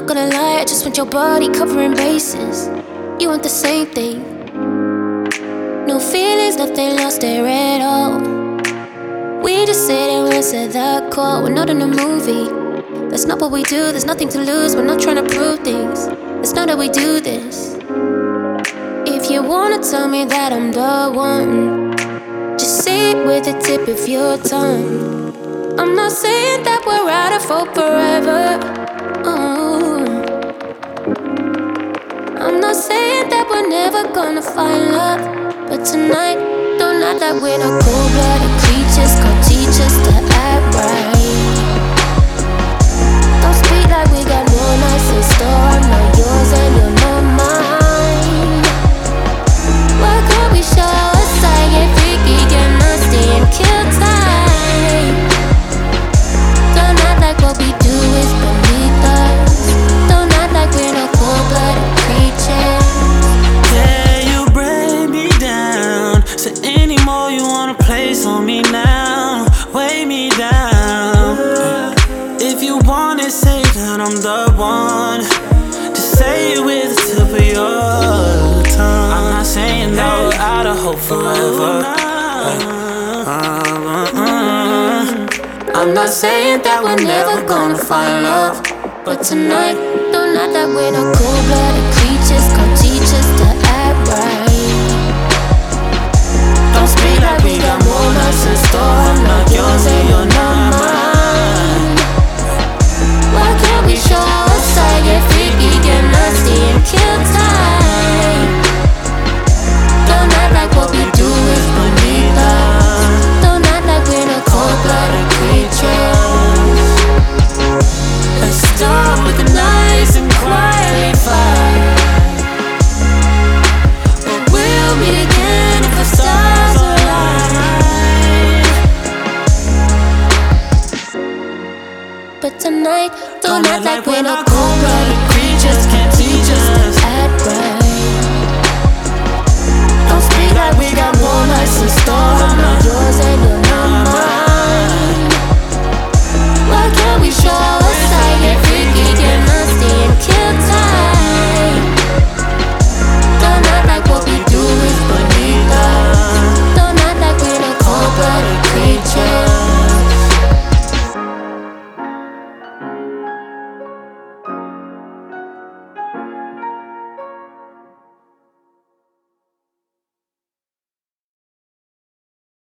gonna lie, I just want your body covering bases. You want the same thing. No feelings, nothing lost there at all. We just sit and answer that call. We're not in a movie. That's not what we do. There's nothing to lose. We're not trying to prove things. It's not how we do this. If you wanna tell me that I'm the one, just say it with the tip of your tongue. I'm not saying that we're out of for forever. Oh. I'm not saying that we're never gonna find love, but tonight, don't act like we're not cold-blooded creatures. Come teach us to act right. Don't speak like we got no nights in store. I'm not yours and you're not mine. Why can't we show us like get freaky, get nasty and kill time? Don't act like what we do is beneath us. Don't act like we're no cold-blooded creatures. Yeah, you break me down. Say any more you wanna place on me now. Weigh me down. If you want it, say that I'm the one. Just say it with the tip of your tongue. I'm not saying that we're out of hope forever. I'm not saying that we're never gonna find love, but tonight, don't act like we're no cold-blooded creatures. Come teach us to act right. Don't speak like we got more nights in store. I'm not yours and you're not mine. Why can't we show us like get freaky, get nasty and kill time? Don't act like what we do is beneath us. Don't act like we're no cold-blooded creatures. Let's start with the nice and quietly fight. But we'll meet again if the stars align. But tonight, don't act like we're no cold-blooded cold-blooded creatures. Can't teach us. act right. Don't speak like we got more nights in store. I'm not